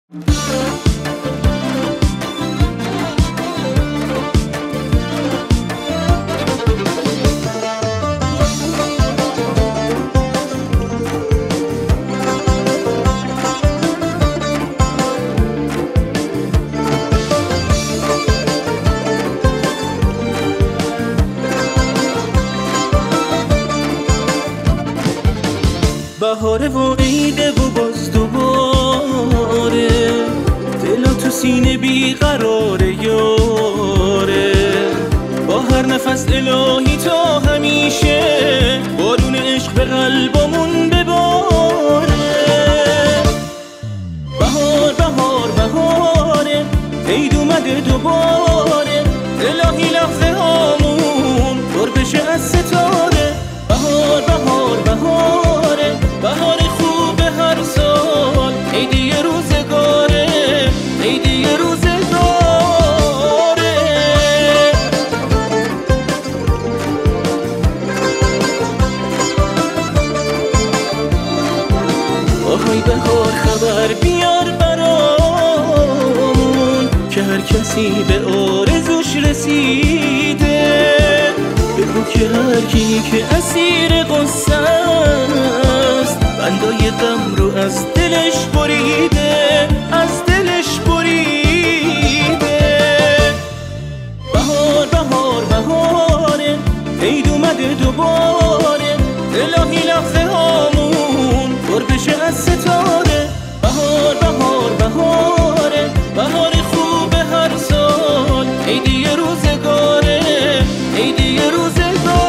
بهاره و عیده و باز دوباره، دلا تو سینه بیقراره یاره. با هر نفس الهی تا همیشه بارون عشق به قلبمون بباره. بهار بهار بهاره، عید اومده دوباره، الهی لحظه هامون پر بشه از ستاره. بهار بهار بهاره، بهار خوب هر سال، عید یه روزگاره، عید یه روزگاره. آهای بهار خبر بیار برامون که هر کسی به آرزوش رسیده. بگو که هر کی که اسیر قصه است بندای غم رو از دلش بریده، از دلش بریده. بهار بهار بهاره، عید اومده دوباره، الهی لحظه هامون پر بشه از ستاره. بهار بهار بهاره، بهار خوب هر سال، عید یه روزگاره، عید یه روزگاره.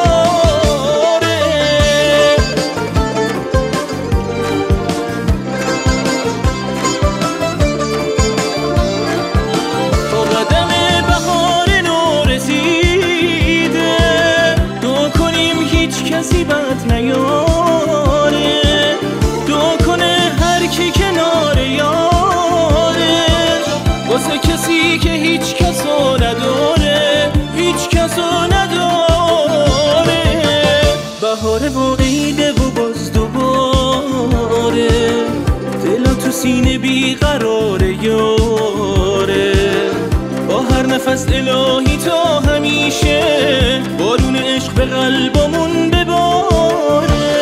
تا قدم بهار نو رسیده، دعا کنیم هیچ کسی بد نیاره. دعا کنه هر کی کنار یارش، واسه کسی که هیچ کسو نداره، هیچ کسو نداره. بهاره و عیده و باز دوباره، دلا تو سینه بیقراره یاره. با هر نفس الهی تا همیشه بارون عشق به قلبمون بباره.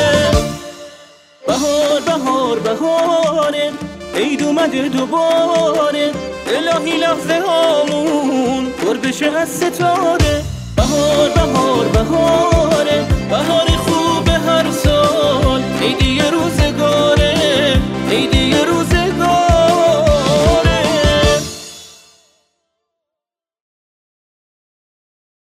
بهار بهار بهاره، عید اومده دوباره، الهی لحظه هامون پر بشه از ستاره. بهار بهار بهاره، بهار خوب هر سال، عید یه روزگاره، عید یه روزگاره.